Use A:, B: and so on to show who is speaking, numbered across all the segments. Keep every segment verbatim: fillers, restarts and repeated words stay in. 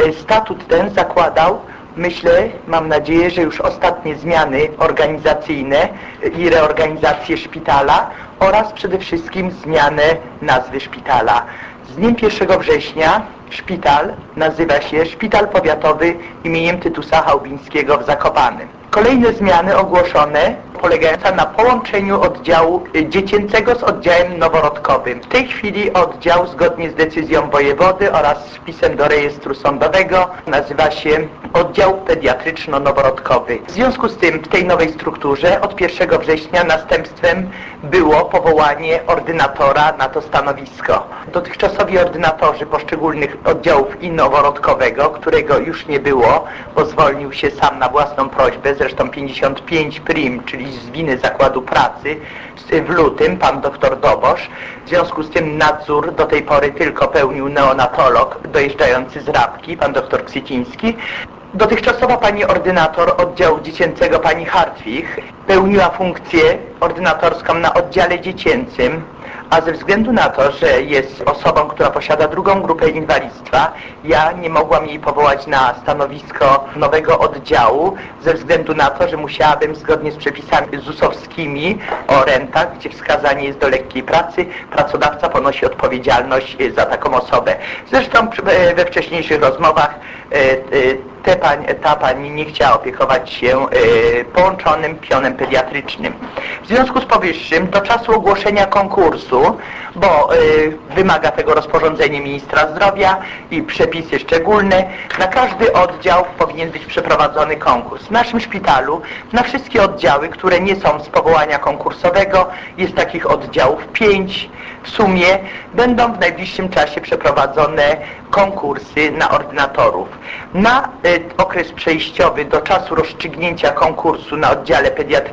A: Statut ten zakładał, myślę, mam nadzieję, że już ostatnie zmiany organizacyjne i reorganizację szpitala oraz przede wszystkim zmianę nazwy szpitala. Z dniem pierwszego września szpital nazywa się Szpital Powiatowy imieniem Tytusa Chałubińskiego w Zakopanem. Kolejne zmiany ogłoszone polegające na połączeniu oddziału dziecięcego z oddziałem noworodkowym. W tej chwili oddział zgodnie z decyzją wojewody oraz wpisem do rejestru sądowego nazywa się Oddział Pediatryczno-Noworodkowy. W związku z tym w tej nowej strukturze od pierwszego września następstwem było powołanie ordynatora na to stanowisko. Dotychczasowi ordynatorzy poszczególnych oddziałów i noworodkowego, którego już nie było, bo zwolnił się sam na własną prośbę, zresztą pięćdziesiąt pięć prim, czyli z winy zakładu pracy, w lutym pan doktor Dobosz. W związku z tym nadzór do tej pory tylko pełnił neonatolog dojeżdżający z Rabki, pan doktor Ksyciński. Dotychczasowa pani ordynator oddziału dziecięcego, pani Hartwich, pełniła funkcję ordynatorską na oddziale dziecięcym, a ze względu na to, że jest osobą, która posiada drugą grupę inwalidztwa, ja nie mogłam jej powołać na stanowisko nowego oddziału, ze względu na to, że musiałabym zgodnie z przepisami zusowskimi o rentach, gdzie wskazanie jest do lekkiej pracy, pracodawca ponosi odpowiedzialność za taką osobę. Zresztą we wcześniejszych rozmowach te pań, ta pani nie chciała opiekować się połączonym pionem pediatrycznym. W związku z powyższym do czasu ogłoszenia konkursu, bo y, wymaga tego rozporządzenie ministra zdrowia i przepisy szczególne, na każdy oddział powinien być przeprowadzony konkurs. W naszym szpitalu na wszystkie oddziały, które nie są z powołania konkursowego, jest takich oddziałów pięć, w sumie będą w najbliższym czasie przeprowadzone konkursy na ordynatorów. Na y, okres przejściowy do czasu rozstrzygnięcia konkursu na oddziale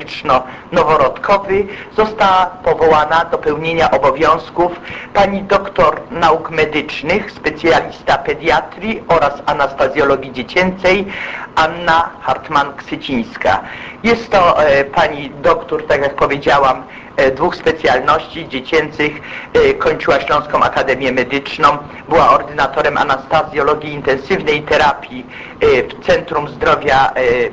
A: pediatryczno-noworodkowy została powołana do pełnienia obowiązków pani doktor nauk medycznych, specjalista pediatrii oraz anastazjologii dziecięcej Anna Hartman-Ksycińska. Jest to y, pani doktor, tak jak powiedziałam, dwóch specjalności dziecięcych, kończyła Śląską Akademię Medyczną, była ordynatorem anastazjologii intensywnej terapii w Centrum Zdrowia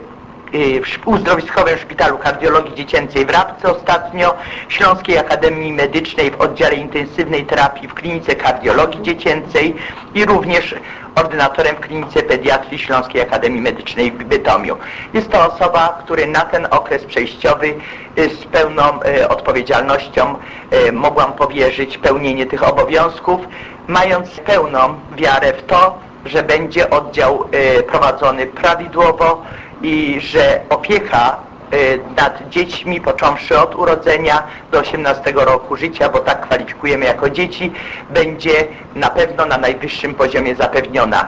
A: w uzdrowiskowym Szpitalu Kardiologii Dziecięcej w Rabce ostatnio, Śląskiej Akademii Medycznej w oddziale intensywnej terapii w Klinice Kardiologii Dziecięcej i również ordynatorem w Klinice Pediatrii Śląskiej Akademii Medycznej w Bytomiu. Jest to osoba, której na ten okres przejściowy z pełną e, odpowiedzialnością e, mogłam powierzyć pełnienie tych obowiązków, mając pełną wiarę w to, że będzie oddział e, prowadzony prawidłowo i że opieka nad dziećmi, począwszy od urodzenia do osiemnastego roku życia, bo tak kwalifikujemy jako dzieci, będzie na pewno na najwyższym poziomie zapewniona.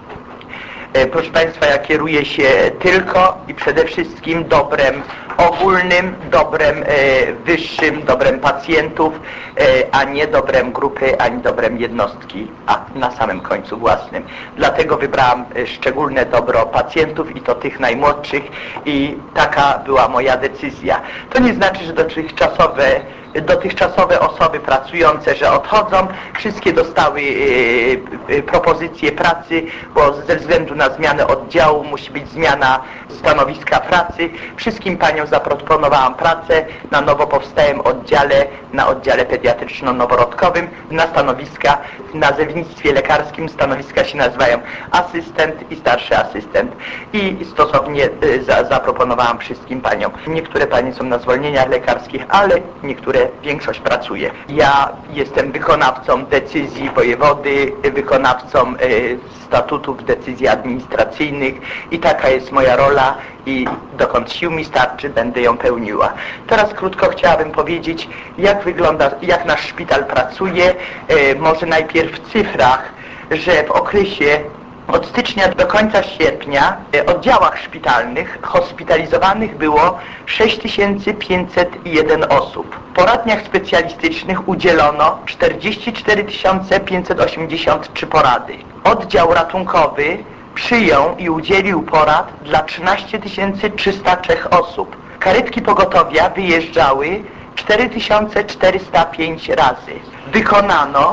A: Proszę Państwa, ja kieruję się tylko i przede wszystkim dobrem ogólnym, dobrem e, wyższym, dobrem pacjentów, e, a nie dobrem grupy, ani dobrem jednostki, a na samym końcu własnym. Dlatego wybrałam szczególne dobro pacjentów i to tych najmłodszych i taka była moja decyzja. To nie znaczy, że dotychczasowe dotychczasowe osoby pracujące, że odchodzą, wszystkie dostały e, e, propozycje pracy, bo ze względu na zmianę oddziału musi być zmiana stanowiska pracy. Wszystkim paniom zaproponowałam pracę na nowo powstałym oddziale, na oddziale pediatryczno-noworodkowym, na stanowiska w nazewnictwie lekarskim. Stanowiska się nazywają asystent i starszy asystent. I stosownie e, za, zaproponowałam wszystkim paniom. Niektóre panie są na zwolnieniach lekarskich, ale niektóre większość pracuje. Ja jestem wykonawcą decyzji wojewody, wykonawcą y, statutów, decyzji administracyjnych i taka jest moja rola i dokąd sił mi starczy, będę ją pełniła. Teraz krótko chciałabym powiedzieć, jak wygląda, jak nasz szpital pracuje, y, może najpierw w cyfrach, że w okresie od stycznia do końca sierpnia w oddziałach szpitalnych hospitalizowanych było sześć tysięcy pięćset jeden osób. W poradniach specjalistycznych udzielono czterdzieści cztery tysiące pięćset osiemdziesiąt trzy porady. Oddział ratunkowy przyjął i udzielił porad dla trzynaście tysięcy trzysta trzy osób. Karetki pogotowia wyjeżdżały cztery tysiące czterysta pięć razy. Wykonano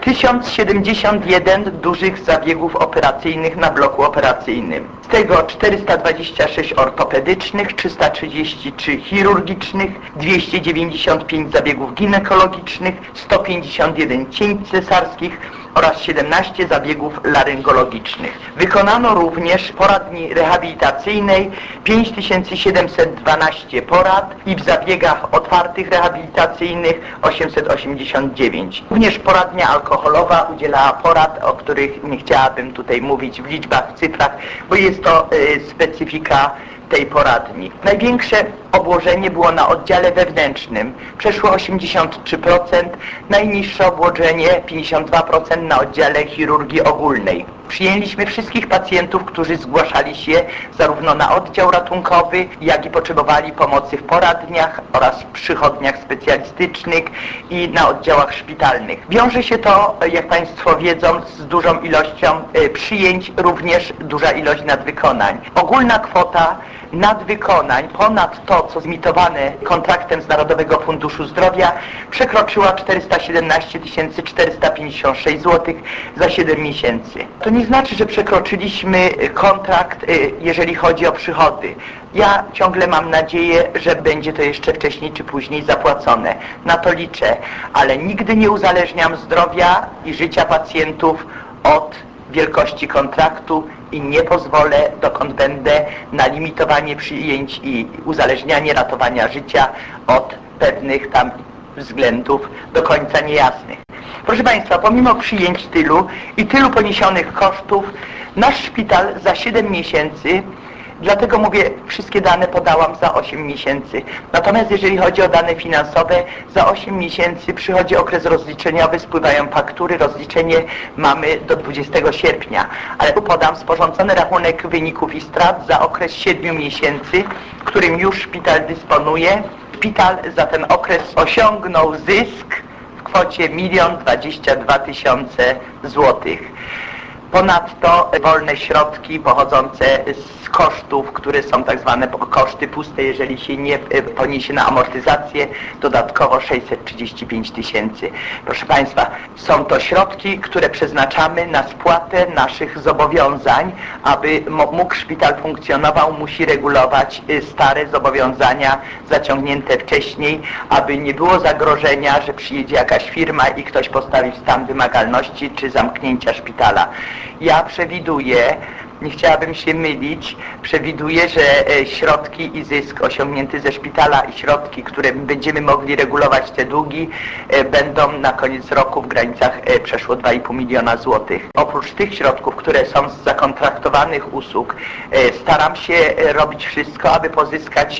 A: tysiąc siedemdziesiąt jeden dużych zabiegów operacyjnych na bloku operacyjnym. Z tego czterysta dwadzieścia sześć ortopedycznych, trzysta trzydzieści trzy chirurgicznych, dwieście dziewięćdziesiąt pięć zabiegów ginekologicznych, sto pięćdziesiąt jeden cięć cesarskich oraz siedemnaście zabiegów laryngologicznych. Wykonano również poradni rehabilitacyjnej pięć tysięcy siedemset dwanaście porad i w zabiegach otwartych rehabilitacyjnych osiemset osiemdziesiąt dziewięć. Również poradnia alkoholowa udzielała porad, o których nie chciałabym tutaj mówić w liczbach, w cyfrach, bo jest to y, specyfika tej poradni. Największe obłożenie było na oddziale wewnętrznym, przeszło osiemdziesiąt trzy procent, najniższe obłożenie pięćdziesiąt dwa procent na oddziale chirurgii ogólnej. Przyjęliśmy wszystkich pacjentów, którzy zgłaszali się zarówno na oddział ratunkowy, jak i potrzebowali pomocy w poradniach oraz w przychodniach specjalistycznych i na oddziałach szpitalnych. Wiąże się to, jak Państwo wiedzą, z dużą ilością przyjęć, również duża ilość nadwykonań. Ogólna kwota nadwykonań ponad to, co zmitowane kontraktem z Narodowego Funduszu Zdrowia, przekroczyła czterysta siedemnaście tysięcy czterysta pięćdziesiąt sześć złotych za siedem miesięcy. To nie znaczy, że przekroczyliśmy kontrakt, jeżeli chodzi o przychody. Ja ciągle mam nadzieję, że będzie to jeszcze wcześniej czy później zapłacone. Na to liczę, ale nigdy nie uzależniam zdrowia i życia pacjentów od wielkości kontraktu i nie pozwolę, dokąd będę, na limitowanie przyjęć i uzależnianie ratowania życia od pewnych tam względów do końca niejasnych. Proszę Państwa, pomimo przyjęć tylu i tylu poniesionych kosztów, nasz szpital za siedem miesięcy, dlatego mówię, wszystkie dane podałam za osiem miesięcy. Natomiast jeżeli chodzi o dane finansowe, za osiem miesięcy przychodzi okres rozliczeniowy, spływają faktury, rozliczenie mamy do dwudziestego sierpnia. Ale tu podam sporządzony rachunek wyników i strat za okres siedmiu miesięcy, którym już szpital dysponuje. Szpital za ten okres osiągnął zysk w kwocie milion dwadzieścia dwa tysiące złotych. Ponadto wolne środki pochodzące z kosztów, które są tak zwane koszty puste, jeżeli się nie poniesie na amortyzację, dodatkowo sześćset trzydzieści pięć tysięcy. Proszę Państwa, są to środki, które przeznaczamy na spłatę naszych zobowiązań. Aby mógł szpital funkcjonował, musi regulować stare zobowiązania zaciągnięte wcześniej, aby nie było zagrożenia, że przyjedzie jakaś firma i ktoś postawi w stan wymagalności czy zamknięcia szpitala. Ja przewiduję, nie chciałabym się mylić, przewiduję, że środki i zysk osiągnięty ze szpitala i środki, które będziemy mogli regulować te długi, będą na koniec roku w granicach przeszło dwa i pół miliona złotych. Oprócz tych środków, które są z zakontraktowanych usług, staram się robić wszystko, aby pozyskać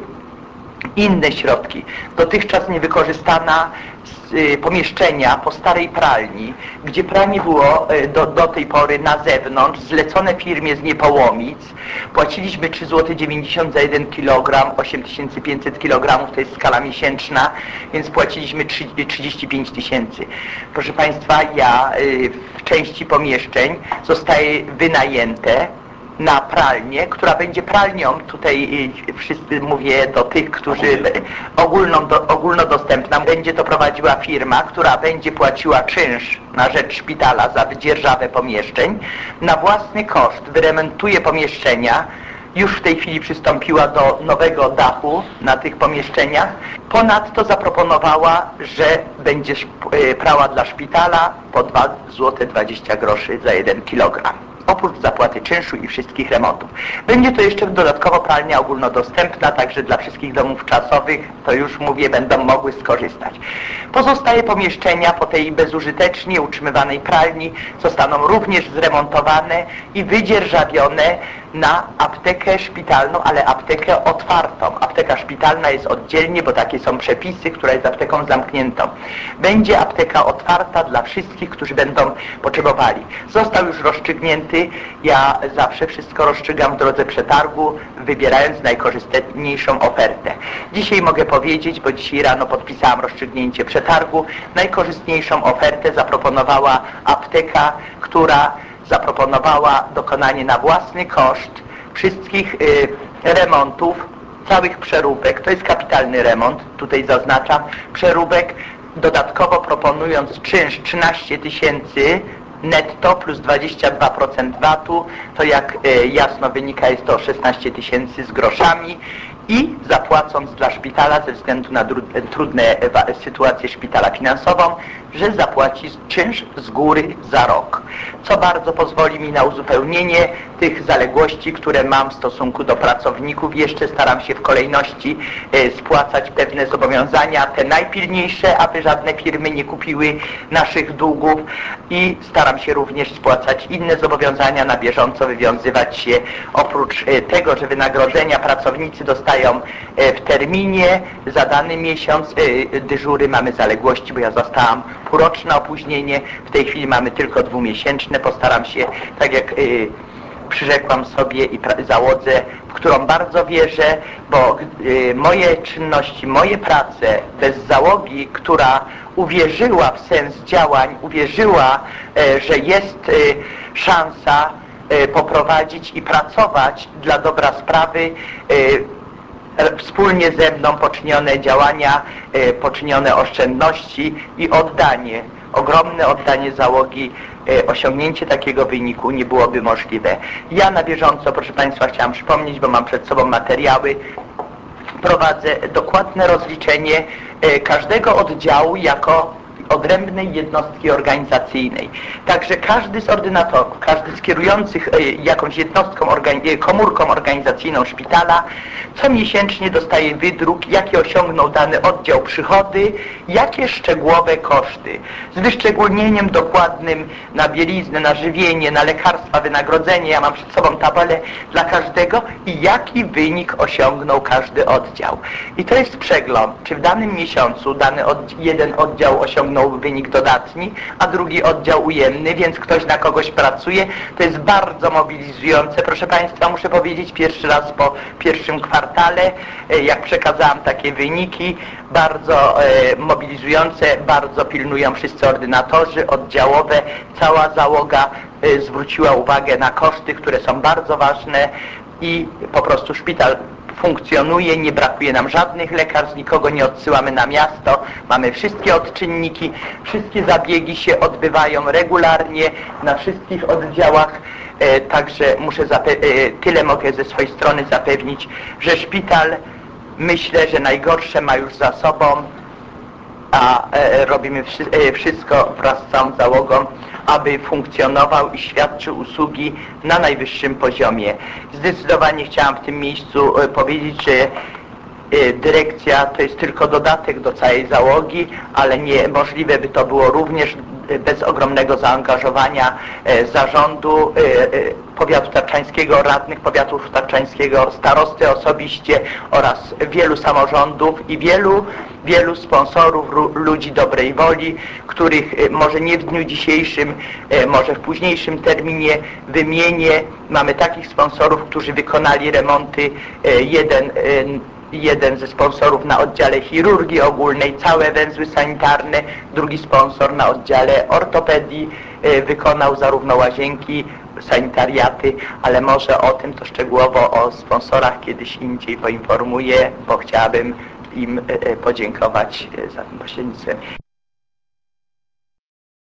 A: inne środki. Dotychczas niewykorzystana pomieszczenia po starej pralni, gdzie pranie było do, do tej pory na zewnątrz, zlecone firmie z Niepołomic. Płaciliśmy trzy złote dziewięćdziesiąt za jeden kilogram, osiem tysięcy pięćset kilogramów, to jest skala miesięczna, więc płaciliśmy trzydzieści pięć tysięcy. Proszę Państwa, ja w części pomieszczeń zostaje wynajęte na pralnię, która będzie pralnią, tutaj wszyscy mówię do tych, którzy ogólną, do, ogólnodostępna, będzie to prowadziła firma, która będzie płaciła czynsz na rzecz szpitala za wydzierżawę pomieszczeń, na własny koszt wyremontuje pomieszczenia, już w tej chwili przystąpiła do nowego dachu na tych pomieszczeniach. Ponadto zaproponowała, że będzie prała dla szpitala po dwa złote dwadzieścia groszy za jeden kilogram. Oprócz zapłaty czynszu i wszystkich remontów. Będzie to jeszcze dodatkowo pralnia ogólnodostępna, także dla wszystkich domów czasowych, to już mówię, będą mogły skorzystać. Pozostałe pomieszczenia po tej bezużytecznie utrzymywanej pralni zostaną również zremontowane i wydzierżawione na aptekę szpitalną, ale aptekę otwartą. Apteka szpitalna jest oddzielnie, bo takie są przepisy, która jest apteką zamkniętą. Będzie apteka otwarta dla wszystkich, którzy będą potrzebowali. Został już rozstrzygnięty, ja zawsze wszystko rozstrzygam w drodze przetargu, wybierając najkorzystniejszą ofertę. Dzisiaj mogę powiedzieć, bo dzisiaj rano podpisałam rozstrzygnięcie przetargu, najkorzystniejszą ofertę zaproponowała apteka, która zaproponowała dokonanie na własny koszt wszystkich y, remontów, całych przeróbek, to jest kapitalny remont, tutaj zaznaczam, przeróbek dodatkowo proponując czynsz trzynaście tysięcy netto plus dwadzieścia dwa procent vatu, to jak jasno wynika, jest to szesnaście tysięcy z groszami, i zapłacąc dla szpitala ze względu na trudne sytuację szpitala finansową, że zapłaci czynsz z góry za rok, co bardzo pozwoli mi na uzupełnienie tych zaległości, które mam w stosunku do pracowników. Jeszcze staram się w kolejności spłacać pewne zobowiązania, te najpilniejsze, aby żadne firmy nie kupiły naszych długów, i staram się również spłacać inne zobowiązania, na bieżąco wywiązywać się. Oprócz tego, że wynagrodzenia pracownicy dostają w terminie za dany miesiąc, dyżury mamy zaległości, bo ja zostałam półroczne opóźnienie, w tej chwili mamy tylko dwumiesięczne. Postaram się, tak jak y, przyrzekłam sobie i załodze, w którą bardzo wierzę, bo y, moje czynności, moje prace bez załogi, która uwierzyła w sens działań, uwierzyła, y, że jest y, szansa y, poprowadzić i pracować dla dobra sprawy, y, wspólnie ze mną poczynione działania, e, poczynione oszczędności i oddanie, ogromne oddanie załogi, e, osiągnięcie takiego wyniku nie byłoby możliwe. Ja na bieżąco, proszę Państwa, chciałam przypomnieć, bo mam przed sobą materiały, prowadzę dokładne rozliczenie e, każdego oddziału jako odrębnej jednostki organizacyjnej. Także każdy z ordynatorów, każdy z kierujących y, jakąś jednostką, organi- komórką organizacyjną szpitala comiesięcznie dostaje wydruk, jakie osiągnął dany oddział przychody, jakie szczegółowe koszty, z wyszczególnieniem dokładnym na bieliznę, na żywienie, na lekarstwa, wynagrodzenie. Ja mam przed sobą tabelę dla każdego i jaki wynik osiągnął każdy oddział. I to jest przegląd, czy w danym miesiącu dany od, jeden oddział osiągnął wynik dodatni, a drugi oddział ujemny, więc ktoś na kogoś pracuje. To jest bardzo mobilizujące. Proszę Państwa, muszę powiedzieć, pierwszy raz po pierwszym kwartale, jak przekazałam takie wyniki, bardzo e, mobilizujące, bardzo pilnują wszyscy ordynatorzy oddziałowe, cała załoga e, zwróciła uwagę na koszty, które są bardzo ważne, i po prostu szpital funkcjonuje, nie brakuje nam żadnych lekarstw, nikogo nie odsyłamy na miasto, mamy wszystkie odczynniki, wszystkie zabiegi się odbywają regularnie na wszystkich oddziałach, e, także muszę e, tyle mogę ze swojej strony zapewnić, że szpital, myślę, że najgorsze ma już za sobą, a e, robimy wszy e, wszystko wraz z całą załogą, aby funkcjonował i świadczył usługi na najwyższym poziomie. Zdecydowanie chciałam w tym miejscu e, powiedzieć, że e, dyrekcja to jest tylko dodatek do całej załogi, ale niemożliwe by to było również bez ogromnego zaangażowania e, zarządu e, powiatu tarczańskiego, radnych powiatu tarczańskiego, starosty osobiście oraz wielu samorządów i wielu, wielu sponsorów, ludzi dobrej woli, których może nie w dniu dzisiejszym, może w późniejszym terminie wymienię. Mamy takich sponsorów, którzy wykonali remonty. Jeden Jeden ze sponsorów na oddziale chirurgii ogólnej, całe węzły sanitarne, drugi sponsor na oddziale ortopedii wykonał zarówno łazienki, sanitariaty, ale może o tym to szczegółowo, o sponsorach kiedyś indziej poinformuję, bo chciałabym im podziękować za tym pośrednictwem.